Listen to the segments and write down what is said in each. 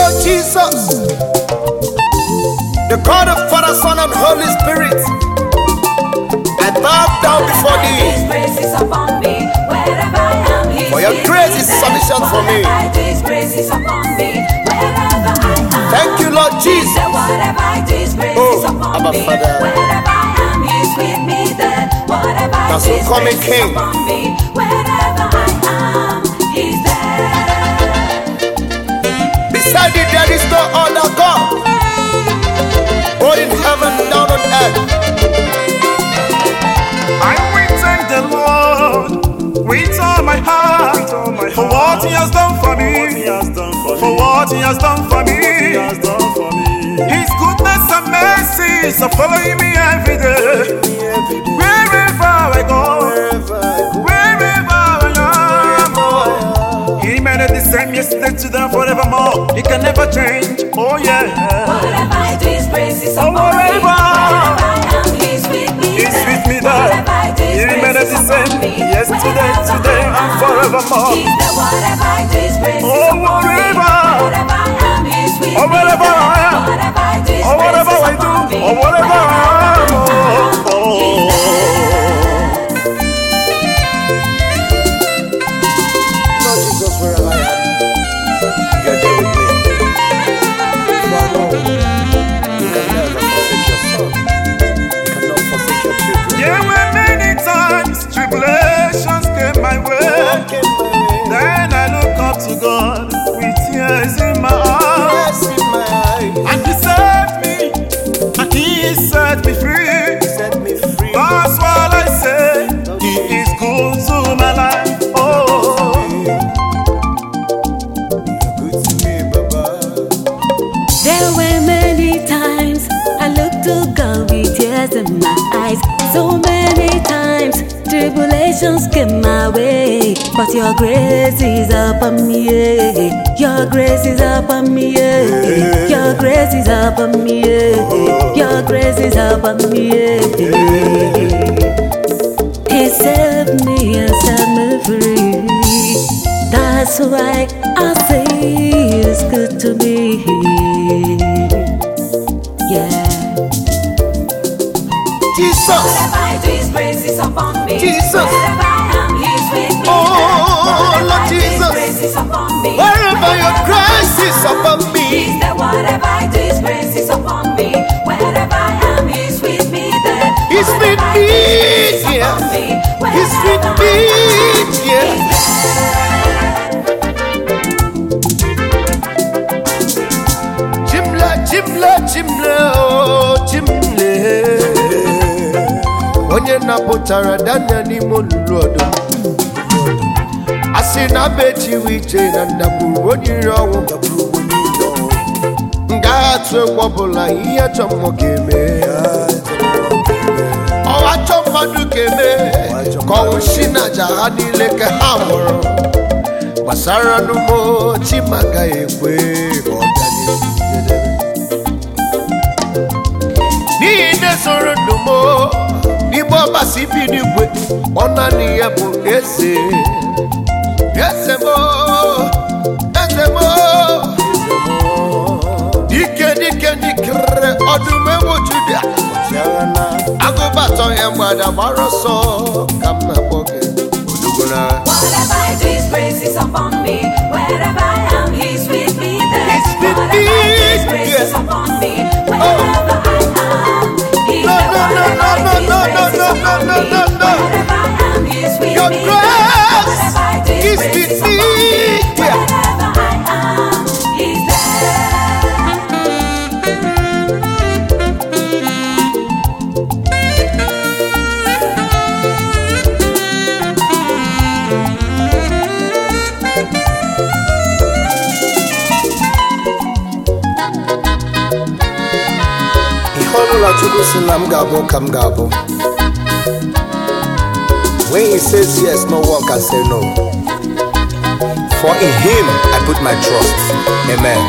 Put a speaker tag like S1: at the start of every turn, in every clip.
S1: Lord Jesus, the God of Father, Son, and Holy Spirit. I bow down before thee. For your grace is sufficient for me. Thank you, Lord Jesus. Oh, Abba Father. That's who coming King. Beside thee there is no other God, both in heaven and down on earth.
S2: I will thank the Lord with all my heart for what He has done for me, for what He has done for me. His goodness and mercies are following me every day. Wherever I go, wherever I am, He made it the same yesterday, today, and forevermore. He can never change. Oh yeah.
S3: Whatever I do, His grace is upon me.
S2: Wherever
S3: I am, He's with me.
S2: He's with me there. He made it the same yesterday, today, and forevermore.
S3: Whatever I do, His grace is
S2: Oh,
S3: upon me.
S2: wherever.
S3: Whatever I am, He's with me.
S2: Oh, wherever I am.
S3: Whatever I do, His
S2: Oh, whatever
S3: grace
S2: I
S3: is
S2: do.
S3: upon me.
S2: Oh, whatever I am. Oh.
S1: Lord Jesus, wherever I am, you are there with me. You are alone. You can never forsake your son. You cannot forsake your children.
S2: There were many times tribulations came my way. Then I look up to God with tears in my eyes.
S1: Yes, in my eyes.
S2: And He saved me, and He set me free.
S1: Set me free.
S2: That's what I say. He is good to my life. Oh,
S1: You're good to me, Baba.
S4: There were many times I looked to God with tears in my eyes. So many times tribulations came my way, but your grace is upon me. Yeah. Your grace is upon me. Yeah. Your grace is upon me. Yeah. Your grace is upon me. Yeah. He saved me and set me free. That's why I say it's good to me. Yeah.
S1: Jesus.
S3: Whatever I do, His grace is upon me.
S1: Jesus.
S3: Wherever I am, He's with me.
S1: Oh,
S3: Whatever
S1: Lord
S3: I do, His
S1: Jesus.
S3: grace is upon me.
S1: Wherever your grace is upon me.
S3: Whatever I do, His grace is upon me. Wherever I am, He's with me there.
S1: He's with me, yeah. He's with me, yeah. Jimla, Jimla, Jimla, oh, Jimle. Onye napụtara Daniel n'ime olulu ọdụm. Asị na bechi wiche na ndaburu onye ọnwụ. Nga atụ egwu ọbụla ihe chọ mmụọ ga-eme. Ọwa chọ mmadụ ga-eme ka ọnwụ si n'aja ha niile ka ha nwụrụ. Gbasara n'ụmụ Chima ga-ekwe ka ọ bịa n'ezie. N'ihi na-esoro ndụ m n'igbe ọbasi bi n'igwe, ọ naanị ya bụ eze. Eze m, eze m, dike dike dikere ọdụm egwu Juda. Agụbatọ ya mgbada gbara ọsọ ka m na-akpọ gị Odogwuna.
S3: Whatever I do, His grace is upon me. Wherever I am, He's with me there.
S1: He's with
S3: Whatever
S1: me,
S3: I do, His grace
S1: yeah.
S3: is upon me. Wherever I am, He's
S1: No,
S3: there.
S1: no, no,
S3: Whatever I do,
S1: no,
S3: His
S1: no,
S3: grace
S1: no,
S3: is
S1: no,
S3: upon
S1: no,
S3: me.
S1: no, no.
S3: Wherever I am, He's with
S1: Your
S3: me there.
S1: grace
S3: Whatever I do, His
S1: is
S3: grace
S1: with
S3: is
S1: me,
S3: upon me.
S1: yeah.
S3: Wherever I am, He's there.
S1: Ọlụla Chukwu si na m ga-abụ ka m ga-abụ. When He says yes, no one can say no. For in Him I put my trust. Amen.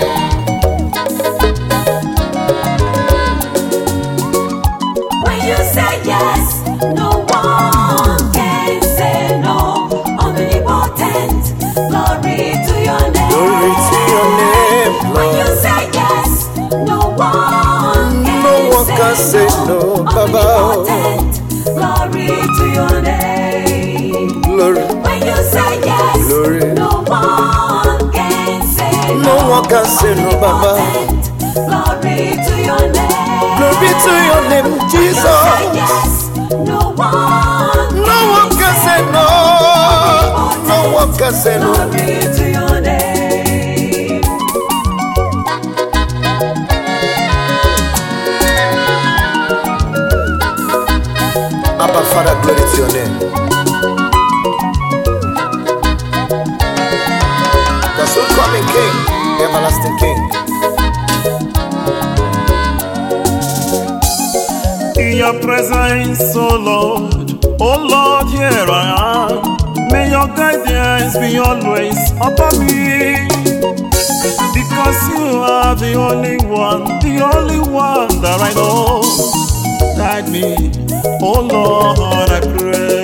S3: When you say yes, no one can say no. Omnipotent, glory to your name.
S1: Glory to your name,
S3: When you Glory to your name.
S1: Glory to your name,
S3: When you
S1: Jesus.
S3: say yes, no one
S1: No one can say no. No one can say no.
S3: Glory to your name.
S1: Abba Father, glory to your name. The soon coming King, the everlasting King.
S2: In your presence, oh Lord, here I am. May your guidance be always upon me, because you are the only one that I know. Guide me, oh Lord, I pray.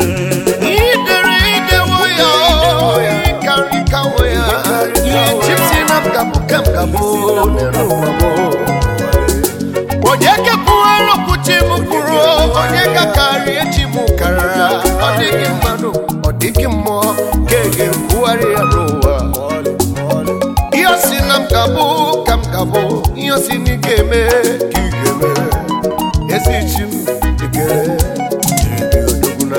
S1: Onyeka kuwero kuchimukuro, onyeka kari echimukara, odiki manu, odiki mo, kege kuwari aroa. Iyo sinam kabu, iyo sinikeme, kigeme, esichim, ikere, oduguna.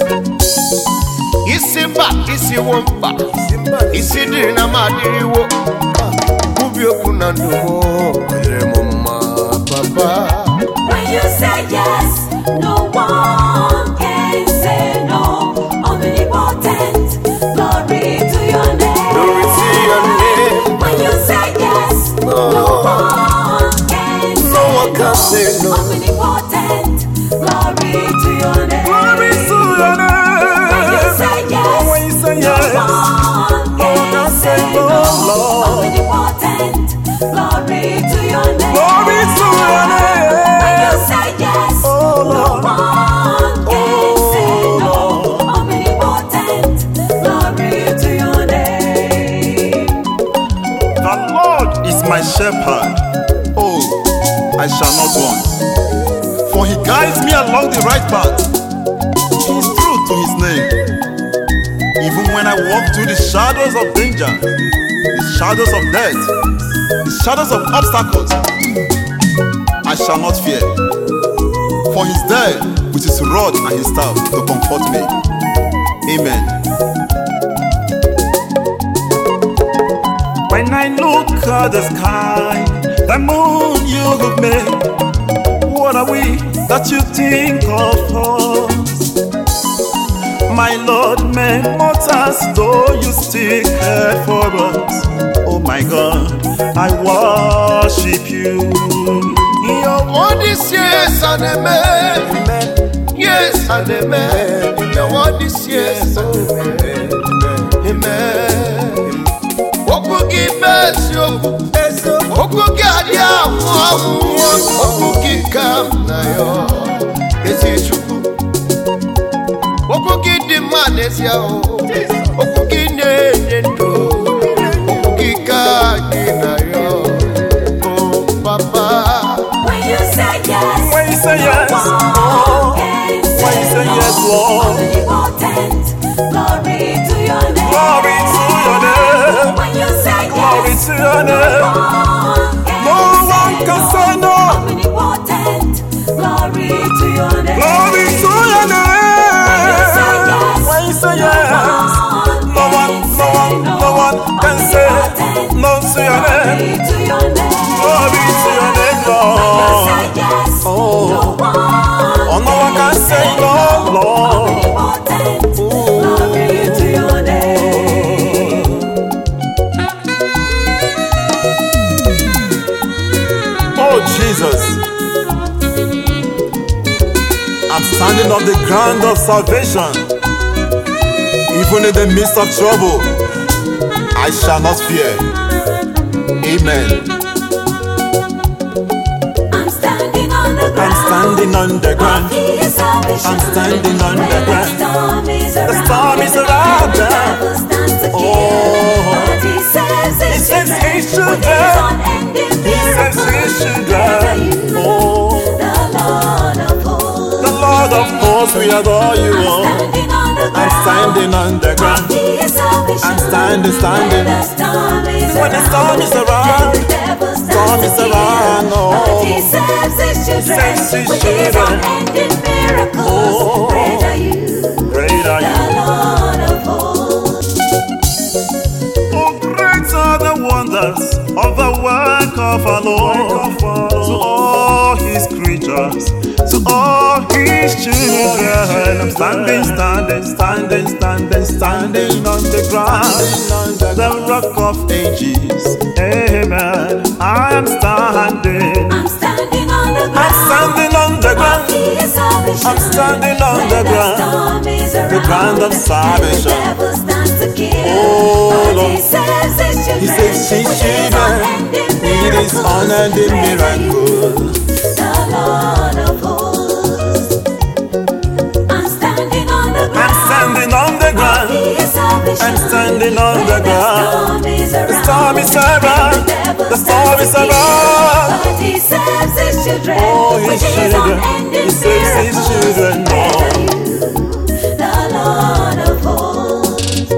S1: Isimba, isiwomba, isidiri na madiriwo, kubioku na ndumo, mama, papa.
S3: When you say yes, no one can say no. Omnipotent, glory to your name.
S1: Glory to your name.
S3: When you say yes, no one can say
S1: No one can say no.
S3: Omnipotent, glory to your name.
S2: Glory to your name.
S3: When you say yes,
S2: When you say
S3: no
S2: yes,
S3: one can say no.
S2: Lord.
S3: Omnipotent, glory to your name.
S2: Glory to your name.
S3: When you say yes,
S2: Oh,
S3: no
S2: Lord.
S3: one can say no. Omnipotent, glory to your name.
S2: The Lord is my shepherd. Oh, I shall not want. For he guides me along the right path. He is true to his name. Even when I walk through the shadows of danger, the shadows of death, the shadows of obstacles, I shall not fear. For he is there with his rod and his staff to comfort me. Amen. When I look at the sky, the moon you have made, what are we that you think of us? My Lord, men mortals, though you still care for us. Oh my God, I worship you.
S1: Your word is yes and amen. Yes and amen. Your word is yes and amen. Amen. Okugi besyo, okugi adiamu, okugi kam na yo. Esi chuku. Okugi dimane siya o. Okugi nendo. Okugi kagi na yo. Oh papa.
S3: When you say yes,
S2: When you say yes,
S3: no one can
S2: when you say
S3: no.
S2: yes, Lord.
S3: Omnipotent, glory to your name.
S2: Glory to your name.
S3: When you say
S2: Glory
S3: yes,
S2: to your name. No one can say no.
S3: Omnipotent, glory to your name.
S2: Glory to your name. When you say yes, no one can say no to your name.
S3: To your name.
S2: Glory to your name, Lord. Oh, no one can say no, Lord.
S3: Glory to your name.
S2: Oh, Jesus. I'm standing on the ground of salvation. Even in the midst of trouble, I shall not fear. Amen.
S3: I'm standing on the ground.
S2: I'm standing on the ground.
S3: I'm
S2: standing on the ground.
S3: The storm is around. The devil stands against. But he says
S2: He says he should die. He says he should die. Oh,
S3: The Lord of hosts,
S2: we adore you. Oh, I'm standing on the ground. I'm standing. When the storm is around,
S3: the devil
S2: storm is around,
S3: But he saves his children with his unending miracles. Great are you,
S2: great are
S3: the
S2: you.
S3: Lord of hosts.
S2: Oh, great are the wonders of the work of our Lord. To all his creatures, to all his children. I'm standing, standing, standing, standing, standing on the ground, the rock of ages. Amen. I am standing.
S3: I'm standing on the ground.
S2: I'm standing on the ground. I'm standing on the ground, the ground of salvation. Oh Lord, he says his children with his unending miracle.
S3: The Lord of hosts. I'm standing on the ground.
S2: I'm standing on the ground. I'm standing on the ground. The storm is around. The storm is around.
S3: But he saves his children.
S2: Oh, his children. He saves his children.
S3: The Lord of hosts.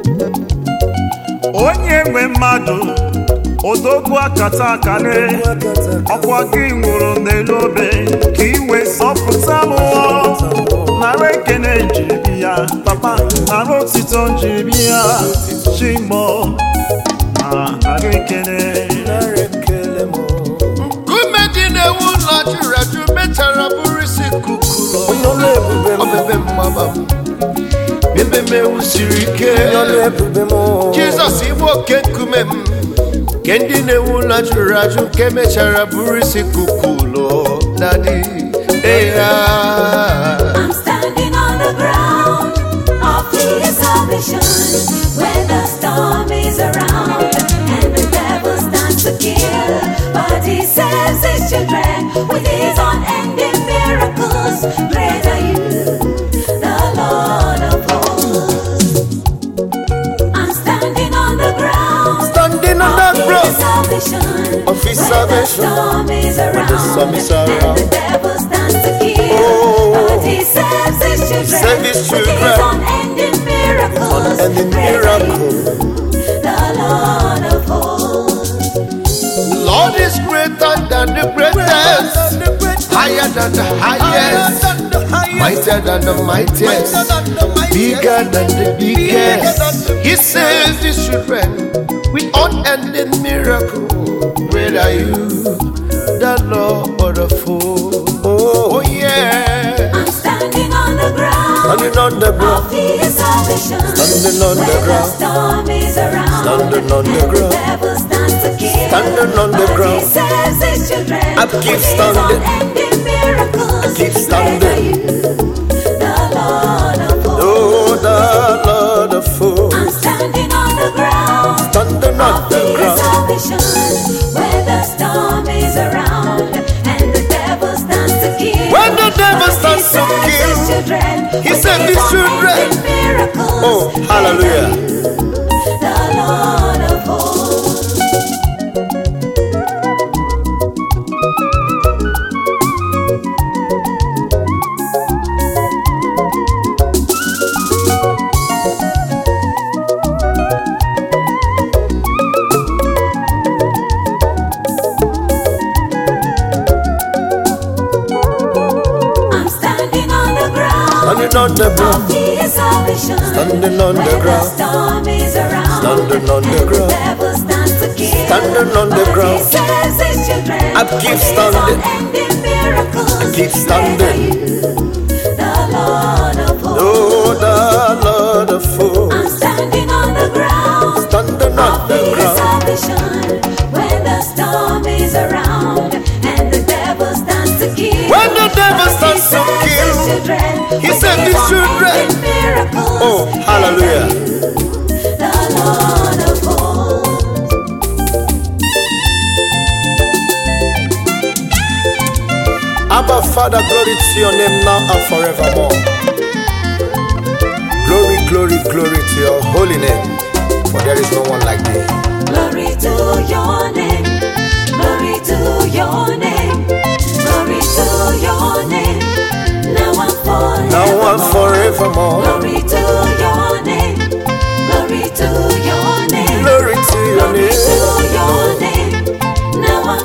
S2: Onye nwe mmadụ, odogwu akata akane, ọkwa gị nwụrụ n'elu obe ka iwe zọpụta m. Nara ekene njiri bịa, papa, nara otito njiri bịa, Chimo, nara ekene.
S1: Nkume dị na-ewu ụlọ jụrụ ajụ mechara bụrụ isi kukuru. Obebe mmaba m, ebe m ewu siri ike. Jizọs ịbụ oke nkume m, nke ndị na-ewu ụlọ jụrụ ajụ nke mechara bụrụ isi kukuru. Daddy,
S3: I'm standing on the ground of his salvation when the storm is around and the devil stands to kill. But he saves his children with his unending miracles. Great are you, the Lord of hosts. I'm standing on the ground
S1: standing on that
S3: of his
S1: road
S3: salvation
S1: of his
S3: when
S1: salvation.
S3: the storm is around
S1: the storm is around.
S3: and the devil stands to kill.
S1: Oh.
S3: But he saves his children,
S1: Save his
S3: with
S1: children.
S3: his unending miracles.
S1: Unending
S3: Great are you,
S1: miracle.
S3: the Lord of hosts.
S1: Lord is greater than the greatest, higher than the highest, mightier than the mightiest, bigger than the biggest. He saves his children with unending miracle. Where are you, the Lord of hosts? Oh yeah.
S3: I'm standing on the ground
S1: Standing on the
S3: of
S1: ground,
S3: his salvation.
S1: Standing on the
S3: when
S1: ground.
S3: the storm is around
S1: Standing on the
S3: and
S1: ground.
S3: the devil stands to kill.
S1: Standing on the
S3: But
S1: ground.
S3: he saves his children
S1: I keep
S3: with his
S1: standing.
S3: unending miracles.
S1: I keep
S3: Great are
S1: standing.
S3: you, the Lord of hosts.
S1: Oh the Lord of hosts.
S3: I'm standing on the ground
S1: Standing on
S3: of
S1: the
S3: his
S1: ground.
S3: salvation where the storm is around and the devil stands to kill.
S1: When the devil
S3: But
S1: stands to
S3: he
S1: kill,
S3: saves his children
S1: he
S3: with
S1: saves his children.
S3: unending miracles.
S1: Oh, hallelujah.
S3: The Lord of hosts. I'm standing on the ground
S1: Standing on the
S3: of
S1: ground,
S3: his salvation.
S1: Standing on the
S3: When
S1: ground.
S3: storm is around
S1: Standing on the
S3: and
S1: ground.
S3: the devil stands to kill.
S1: Standing on the
S3: But
S1: ground.
S3: he saves his children
S1: I keep
S3: with his
S1: standing.
S3: unending miracles.
S1: I keep standing.
S3: The Lord of hosts.
S1: oh the Lord of hosts.
S3: I'm standing on the ground
S1: Standing on
S3: of
S1: the
S3: his
S1: ground,
S3: salvation when the storm is around and the devil stands to kill.
S1: when the devil stands to kill, he saves his children. Oh, hallelujah.
S3: The Lord of hosts.
S1: Abba Father, glory to your name now and forevermore. Glory, glory, glory to your holy name, for there is no one like thee.
S3: Glory to your name. Glory to your name. Glory to your name. Now and forevermore.
S1: Now and forevermore.
S3: Glory to your name. Glory to your name.
S1: Glory to your
S3: Glory to
S1: name.
S3: your name. Now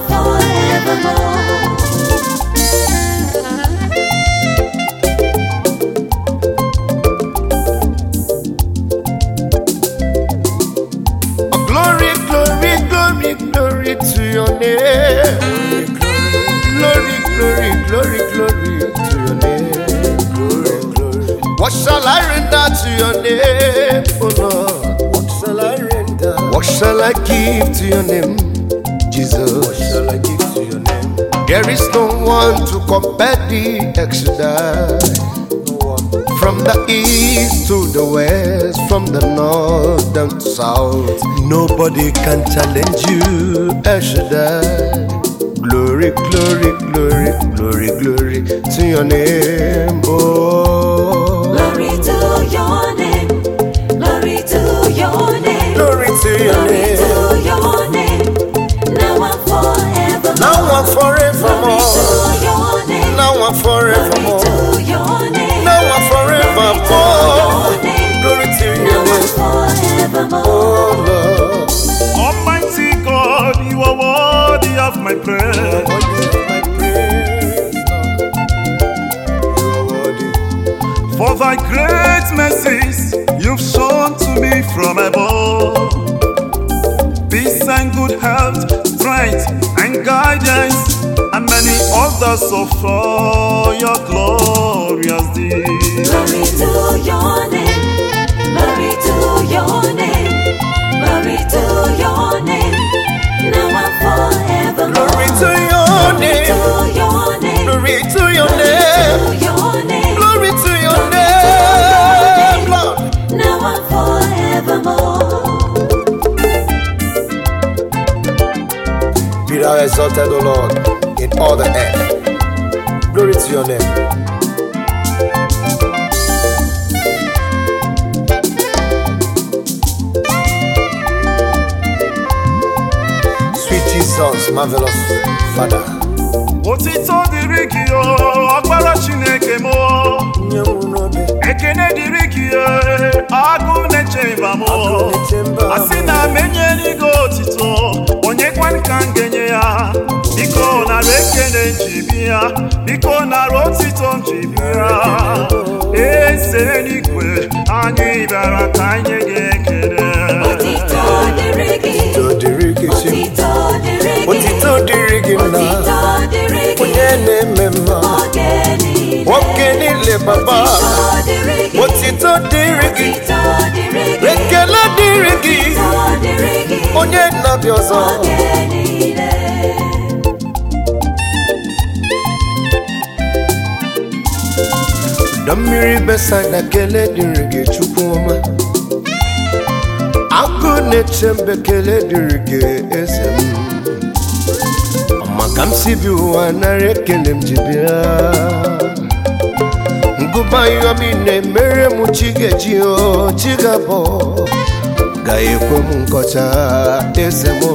S1: What shall I render to your name, oh Lord? What shall I render? What shall I give to your name, Jesus? What shall I give to your name? There is no one to compare the Exodus. From the east to the west, from the north down to south, nobody can challenge you, Exodus. Glory, glory, glory, glory, glory to your name, oh.
S3: Glory to your name. Glory to your name.
S1: Glory to your
S3: Glory
S1: name.
S3: to your name. Now and forevermore.
S1: Now and forevermore.
S3: Glory to your name.
S1: Now and forevermore.
S3: Glory to your name.
S1: Now and forevermore. Glory to your
S3: Now and
S1: name,
S3: forevermore.
S1: oh Lord.
S2: Almighty God, you are worthy of my prayer. For thy great mercies you've shown to me from above. Peace and good health, strength and guidance, and many others of all your glorious deeds.
S3: Glory to your name. Glory to your name. Glory to your name. Now and forevermore.
S1: Glory to your name.
S3: To your name.
S1: Glory to your name.
S3: To your name.
S1: Glory to your name, Lord.
S3: Now and forevermore.
S1: Be thou exalted, O Lord, in all the earth. Glory to your name. Sweet Jesus, marvelous Father.
S2: Otito dịrị gị o, Ọkpara Chineke m o. Ekene dịrị gị agụ na-eche mba m o. Asị na m enyere gị otito, onye kwan ka m ga-enye ya. Biko nara ekene m ji bịa, biko nara otito m ji bịa. Eze n'igwe, anyị bịara ka anyị nye gị ekele.
S3: Otito dịrị gị.
S1: Otito dịrị gị na onye na-eme mma nwoke niile baba. Otito dịrị gị, ekele dịrị gị, onye na-abịa ọzọ. Ụda mmiri Besaida, kele dịrị gị Chukwu ọma. Agụ na-eche mbe, kele dịrị gị eze m. Maka m si bi ụwa nara ekele m ji bịa. Ngụba ihe m na-emere m chi ga-eji o chi ga-abọ ga-ekwe m nkọcha eze m.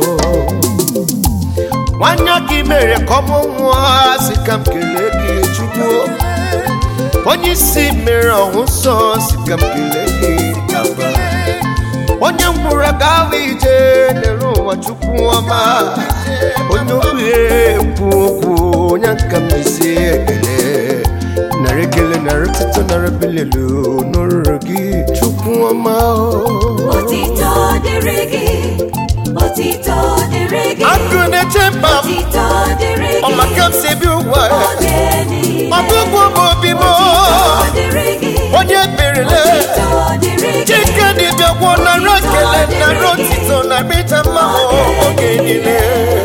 S1: Nwanya gị mere ka ọmụ nwa si ka m kelee gị Chukwu. Onye isi mere ọhụ nsọ si ka m kelee gị Baba. Onye mkpụrụ aka ahụ ije n'elu ụwa Chukwu ọma. Onye okwu ekwu okwu, onye nka m isi ekele. Nara ekele, nara otito, nara bilelu n'ọrụ gị Chukwu ọma.
S3: Otito dịrị gị. Otito dịrị gị.
S1: Agụ na-eche mba m,
S3: Otito dịrị gị.
S1: ọmaka m si bi ụwa.
S3: Oge niile.
S1: Ọgụgụ m obi m,
S3: Otito dịrị gị.
S1: onye berele.
S3: Otito dịrị gị.
S1: Chike dịbịa gwọ nara ekele, nara otito, nara ịta mma m oge niile.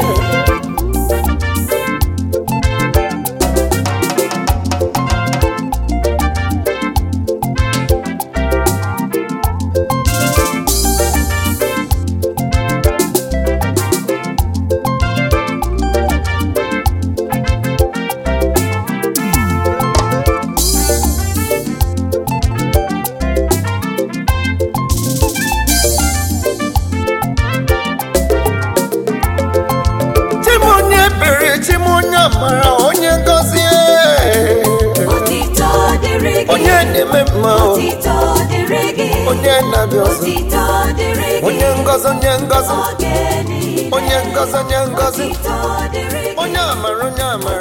S1: Mara onye ngozi,
S3: Otito dịrị gị.
S1: onye na-eme mma,
S3: Otito dịrị gị.
S1: onye na-abịa ọzọ.
S3: Otito dịrị gị.
S1: Onye ngozi, onye ngozi,
S3: Oge niile.
S1: onye ngozi, onye ngozi,
S3: Otito dịrị gị.
S1: onye amara, onye amara.